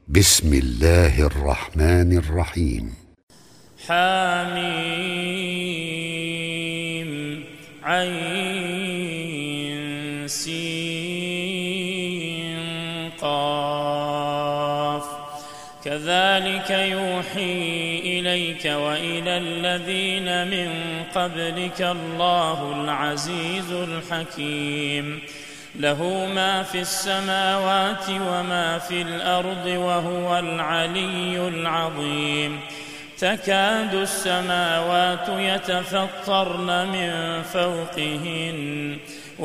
بسم الله الرحمن الرحيم. حميم عين سين قاف كذلك يوحي إليك وإلى الذين من قبلك الله العزيز الحكيم له ما في السماوات وما في الأرض وهو العلي العظيم تكاد السماوات يتفطرن من فوقهن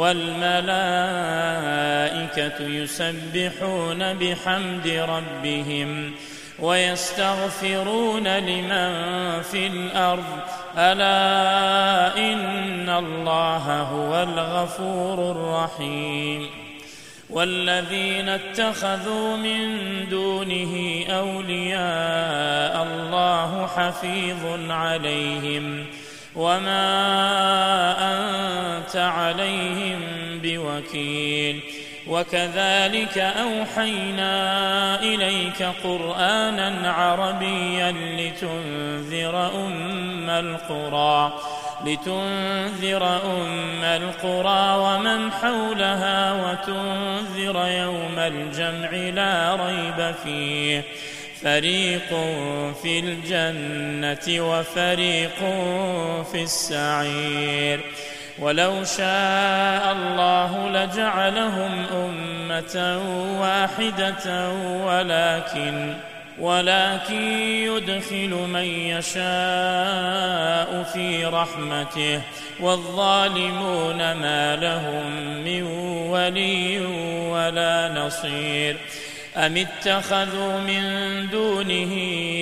والملائكة يسبحون بحمد ربهم ويستغفرون لمن في الأرض ألا إن الله هو الغفور الرحيم والذين اتخذوا من دونه أولياء الله حفيظ عليهم وما أنت عليهم بوكيل وكذلك أوحينا إليك قرآنا عربيا لتنذر أم القرى ومن حولها وتنذر يوم الجمع لا ريب فيه فريق في الجنة وفريق في السعير ولو شاء الله لجعلهم أمة واحدة ولكن يدخل من يشاء في رحمته والظالمون ما لهم من ولي ولا نصير أم اتخذوا من دونه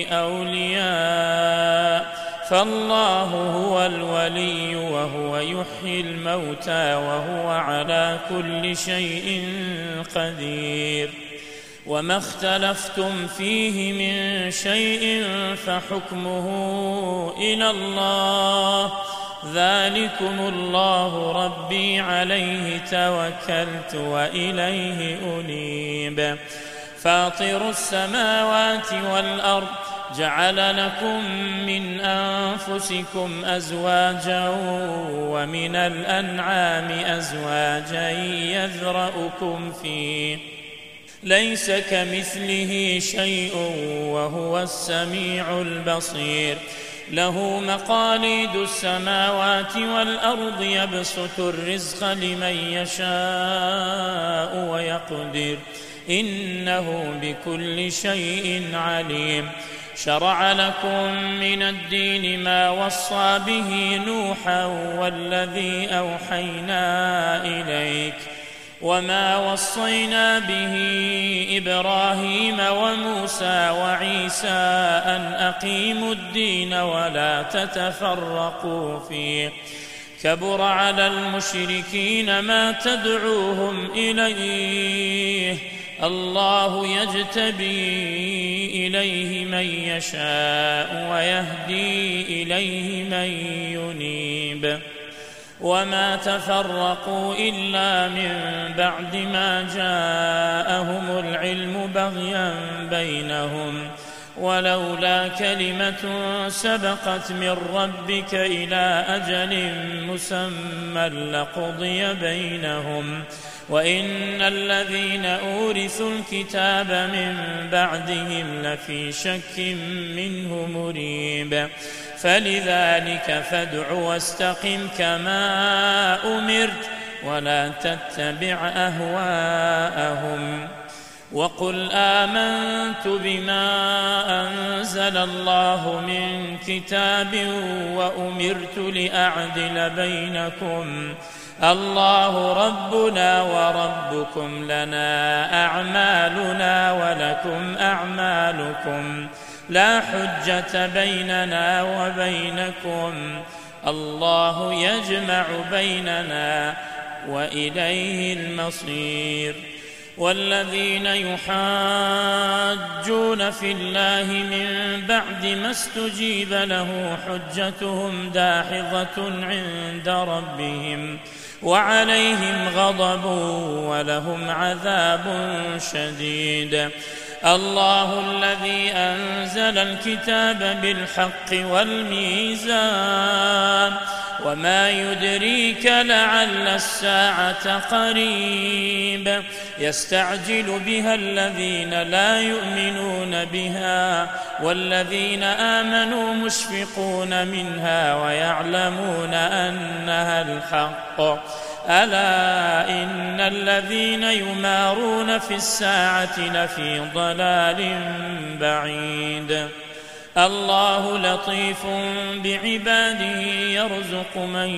أولياء فالله هو الولي وهو يحيي الموتى وهو على كل شيء قدير وما اختلفتم فيه من شيء فحكمه إلى الله ذلكم الله ربي عليه توكلت وإليه أنيب فاطر السماوات والأرض جعل لكم من أنفسكم أزواجا ومن الأنعام أزواجا يذرأكم فيه ليس كمثله شيء وهو السميع البصير له مقاليد السماوات والأرض يبسط الرزق لمن يشاء ويقدر إنه بكل شيء عليم شرع لكم من الدين ما وصى به نوحا والذي أوحينا إليك وما وصينا به إبراهيم وموسى وعيسى أن أقيموا الدين ولا تتفرقوا فيه كبر على المشركين ما تدعوهم إليه الله يجتبي إليه من يشاء ويهدي إليه من ينيب وما تفرقوا إلا من بعد ما جاءهم العلم بغيا بينهم ولولا كلمة سبقت من ربك إلى أجل مسمى لقضي بينهم وإن الذين أورثوا الكتاب من بعدهم لفي شك منه مريب فلذلك فادع واستقم كما أمرت ولا تتبع أهواءهم وقل آمنت بما أنزل الله من كتاب وأمرت لأعدل بينكم الله ربنا وربكم لنا أعمالنا ولكم أعمالكم لا حجة بيننا وبينكم الله يجمع بيننا وإليه المصير والذين يحاجون في الله من بعد ما استجيب له حجتهم داحضة عند ربهم وعليهم غضب ولهم عذاب شديد الله الذي أنزل الكتاب بالحق والميزان وما يدريك لعل الساعة قريب يستعجل بها الذين لا يؤمنون بها والذين آمنوا مشفقون منها ويعلمون أنها الحق ألا إن الذين يمارون في الساعة لفي ضلال بعيد الله لطيف بعباده يرزق من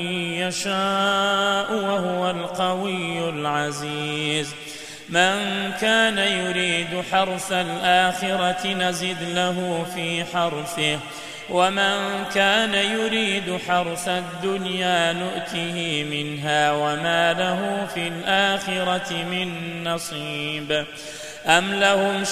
يشاء وهو القوي العزيز من كان يريد حرث الآخرة نزد له في حرثه ومن كان يريد حرث الدنيا نؤته منها وما له في الآخرة من نصيب أم لهم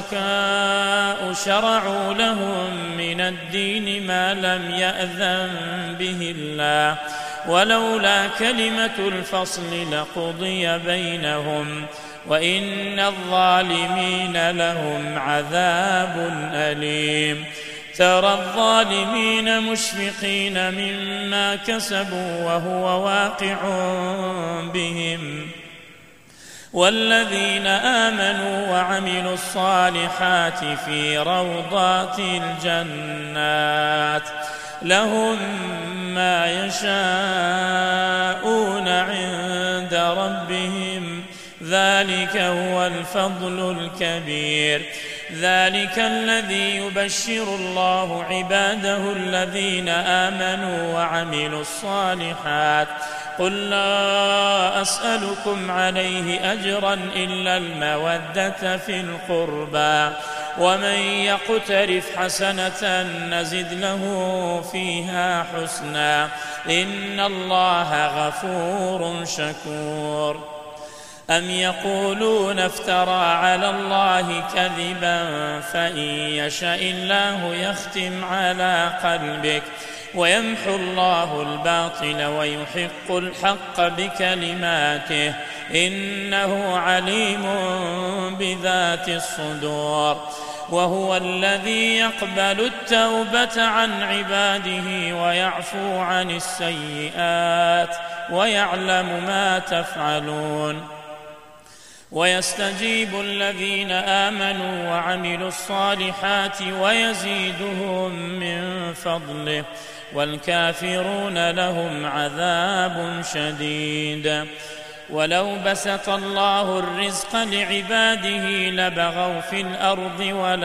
شركاء شرعوا لهم من الدين ما لم يأذن به الله ولولا كلمة الفصل لقضي بينهم وإن الظالمين لهم عذاب أليم ترى الظالمين مشفقين مما كسبوا وهو واقع بهم والذين آمنوا وعملوا الصالحات في روضات الجنات لهم ما يشاءون عند ربهم ذلك هو الفضل الكبير ذلك الذي يبشر الله عباده الذين آمنوا وعملوا الصالحات قل لا أسألكم عليه أجرا إلا المودة في القربى ومن يقترف حسنة نزد له فيها حسنا إن الله غفور شكور أم يقولون افترى على الله كذبا فإن يشاء الله يختم على قلبك ويمحو الله الباطل ويحق الحق بكلماته إنه عليم بذات الصدور وهو الذي يقبل التوبة عن عباده ويعفو عن السيئات ويعلم ما تفعلون ويستجيب الذين آمنوا وعملوا الصالحات ويزيدهم من فضله والكافرون لهم عذاب شديد ولو بسط الله الرزق لعباده لبغوا في الأرض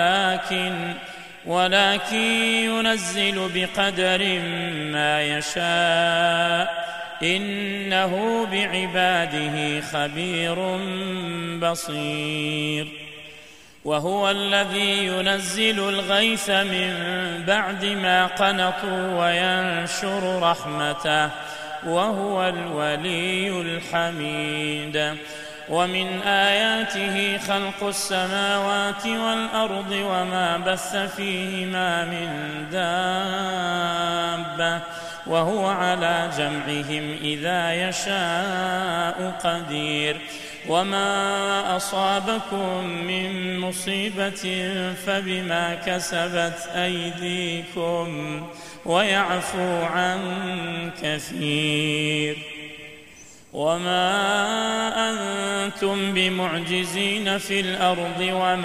ولكن ينزل بقدر ما يشاء إنه بعباده خبير بصير وهو الذي ينزل الغيث من بعد ما قنطوا وينشر رحمته وهو الولي الحميد ومن آياته خلق السماوات والأرض وما بث فيهما من دابة وهو على جمعهم إذا يشاء قدير وما أصابكم من مصيبة فبما كسبت أيديكم ويعفو عن كثير وما أنتم بمعجزين في الأرض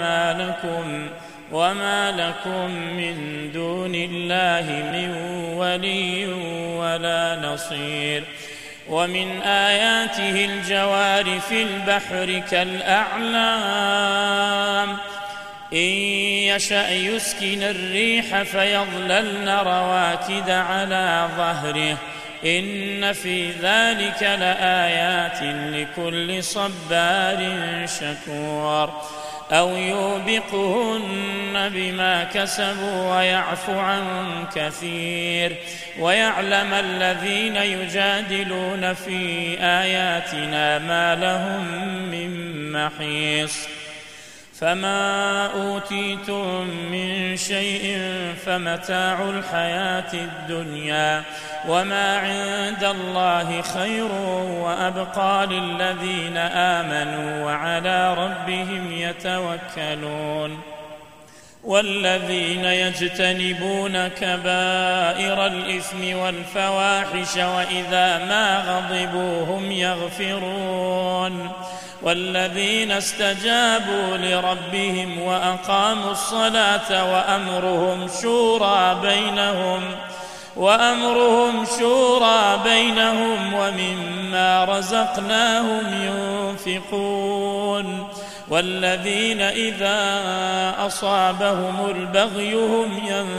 وما لكم من دون الله من ولي ولا نصير ومن آياته الجوار في البحر كالأعلام إن يشأ يسكن الريح فيظللن رواكد على ظهره إن في ذلك لآيات لكل صبار شكور أو يوبقهن بما كسبوا ويعفو عن كثير ويعلم الذين يجادلون في آياتنا ما لهم من محيص فما أوتيتم من شيء فمتاع الحياة الدنيا وما عند الله خير وأبقى للذين آمنوا وعلى ربهم يتوكلون والذين يجتنبون كبائر الإثم والفواحش وإذا ما غضبوا هم يغفرون والذين استجابوا لربهم وأقاموا الصلاة وأمرهم شورى بينهم ومما رزقناهم ينفقون والذين إذا أصابهم البغي هم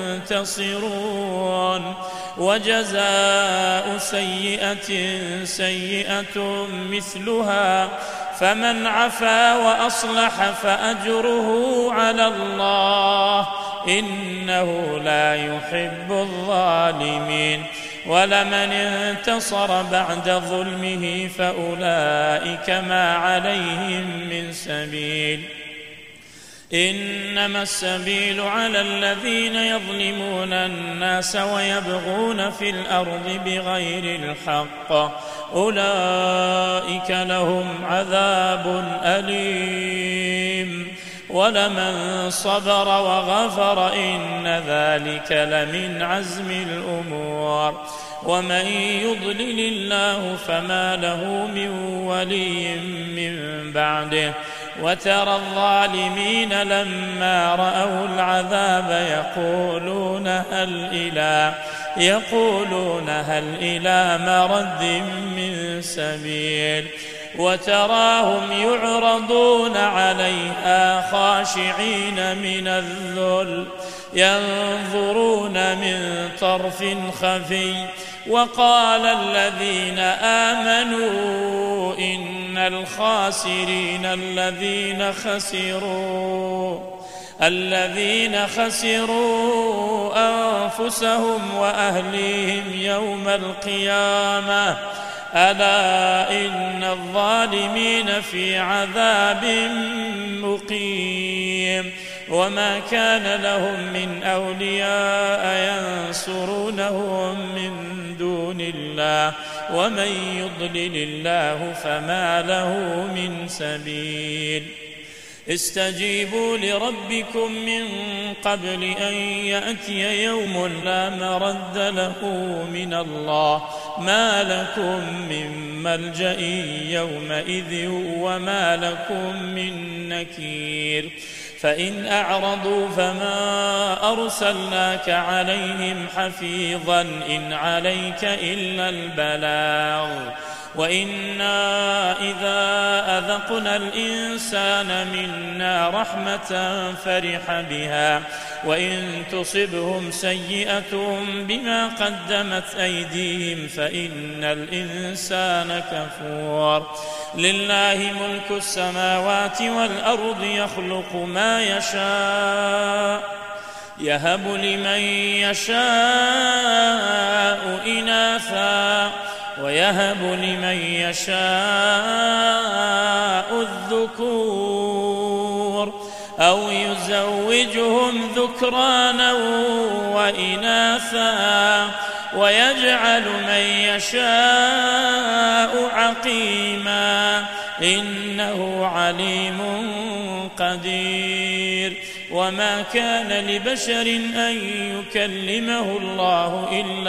ينتصرون وجزاء سيئة سيئة مثلها فمن عفا وأصلح فأجره على الله إنه لا يحب الظالمين ولمن انتصر بعد ظلمه فأولئك ما عليهم من سبيل إنما السبيل على الذين يظلمون الناس ويبغون في الأرض بغير الحق أولئك لهم عذاب أليم ولمن صبر وغفر إن ذلك لمن عزم الأمور ومن يضلل الله فما له من ولي من بعده وترى الظالمين لما رأوا العذاب يقولون هل إلى مرد من سبيل وتراهم يعرضون عليها خاشعين من الذل ينظرون من طرف خفي وقال الذين آمنوا إن الخاسرين الذين خسروا أنفسهم وأهليهم يوم القيامة ألا إن الظالمين في عذاب مقيم وما كان لهم من أولياء ينصرونهم من دون الله ومن يضلل الله فما له من سبيل استجيبوا لربكم من قبل أن يأتي يوم لا مرد له من الله ما لكم من ملجأ يومئذ وما لكم من نكير فإن أعرضوا فما أرسلناك عليهم حفيظا إن عليك إلا البلاغ وإنا إذا أذقنا الإنسان منا رحمة فرح بها وإن تصبهم سيئة بما قدمت أيديهم فإن الإنسان كفور لله ملك السماوات والأرض يخلق ما يشاء يهب لمن يشاء إناثا ويهب لمن يشاء الذكور أو يزوجهم ذكرانا وإناثا ويجعل من يشاء عقيما إنه عليم قدير وما كان لبشر أن يكلمه الله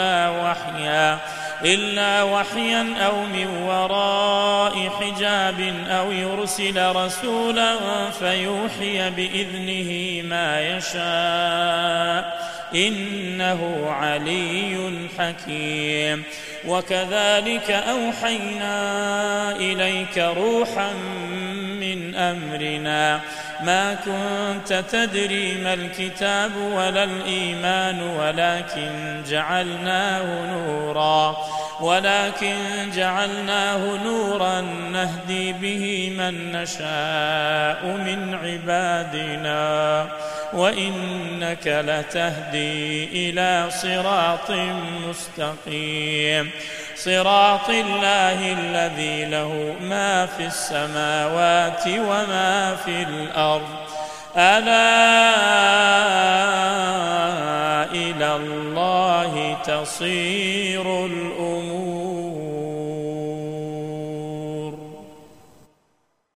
إلا وحيا أو من وراء حجاب أو يرسل رسولا فيوحي بإذنه ما يشاء إنه علي حكيم وكذلك أوحينا إليك روحا من أمرنا ما كنت تدري ما الكتاب ولا الإيمان ولكن جعلناه نورا نهدي به من نشاء من عبادنا وإنك لتهدي إلى صراط مستقيم صراط الله الذي له ما في السماوات وما في الأرض ألا إلى الله تصير الأمور.